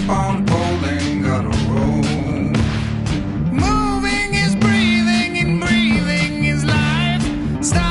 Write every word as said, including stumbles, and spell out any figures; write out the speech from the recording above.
on pulling, gotta roll. Moving is breathing, and breathing is life. Stop